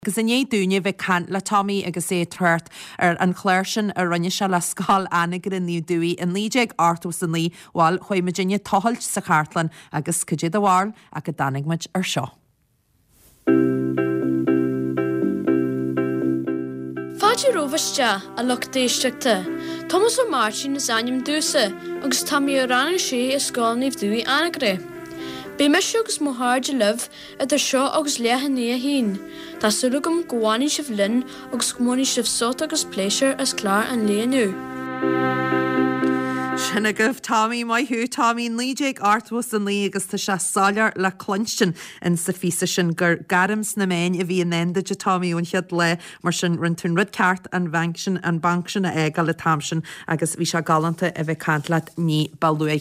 Agus in dúine bheith cant le Tommy agus é tuairt ar an chléir sin a rinne se le scáil anagur in níú dúí in lídeag Arthur san lí bháil chuoi Virginia tohailt sa Cartlan agus cudéad a bháil a go danigmuid ar seo. Fáidir róhaiste a luchtaíisteachta. Thomas ó Martin is aim dúsa agus tamí ó ran sé i scáil níomh dúí anagra. Bé me agus mo háde leh a seo agus lehan ní a hín. Tá sulúgam goháin sibh linn agus gmóí sibh sót agus pléisiir as clár an léanú. Sinna goh Tommy mai thuú Tommy in lídeag Arthur san lí agus tá se sáilear le cloinstin in sa físa sin gur garams na main a bhí an enda de Tommy ón chead le mar sin rintún rud ceart an bhanc sin an banc sin a égal le tam sin agus bhí se galanta a bheith cant leat ní balúig.